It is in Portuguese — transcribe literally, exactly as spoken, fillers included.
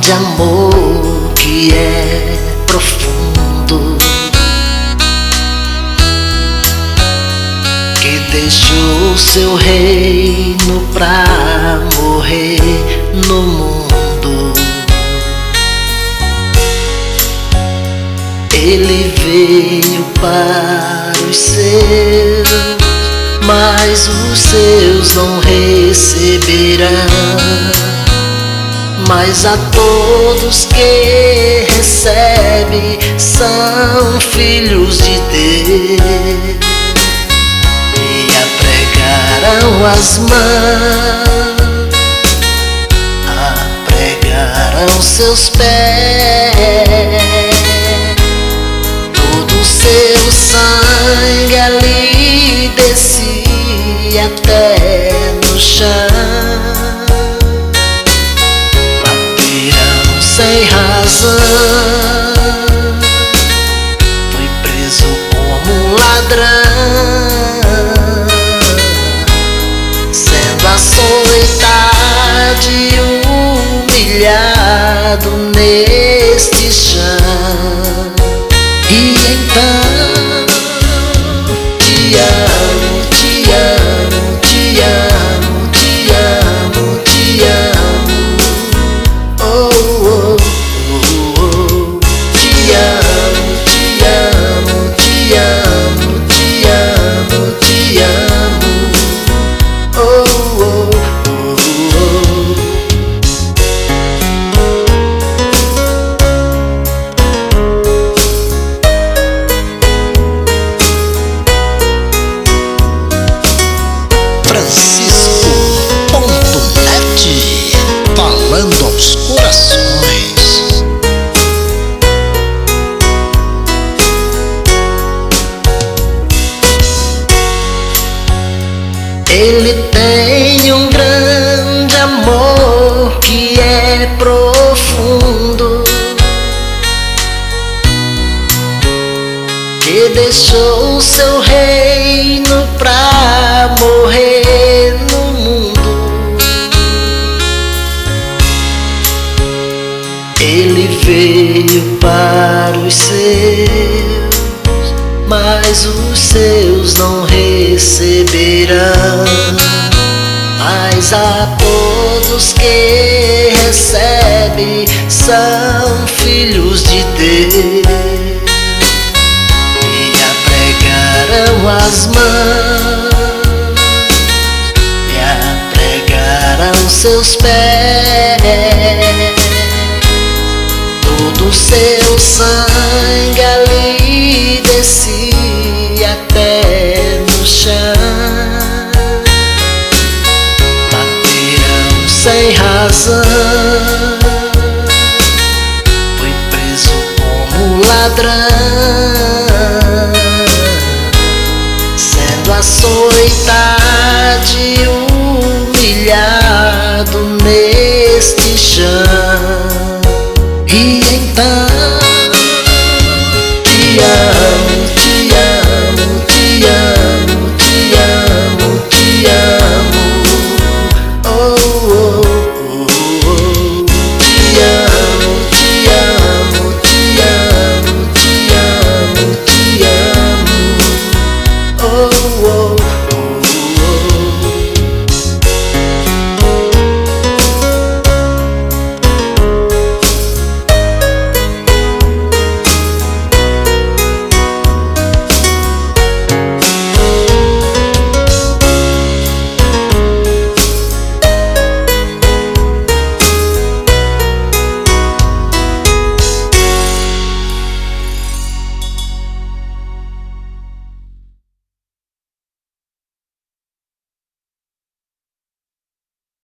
grande amor que é profundo, que deixou seu reino pra morrer no mundo. Ele veio para os seus, mas os seus não receberão. Mas a todos que recebe são filhos de Deus, e apregarão as mãos, apregarão seus pés, todo o seu sangue ali descia até no chão. Sem razão, foi preso como um ladrão, sendo açoitado e humilhado neste chão. E então te amo, te amo, te amo, te amo, te amo. Falando aos corações. Ele tem um grande amor que é profundo, que deixou seu reino pra morrer no mundo. Ele veio para os seus, mas os seus não receberão. Mas a todos que recebe são filhos de Deus, e apregarão as mãos, e apregarão seus pés, todo o seu sangue ali descia até no chão. Baterão sem razão, foi preso como um ladrão, sendo açoitado e humilhado neste chão. E então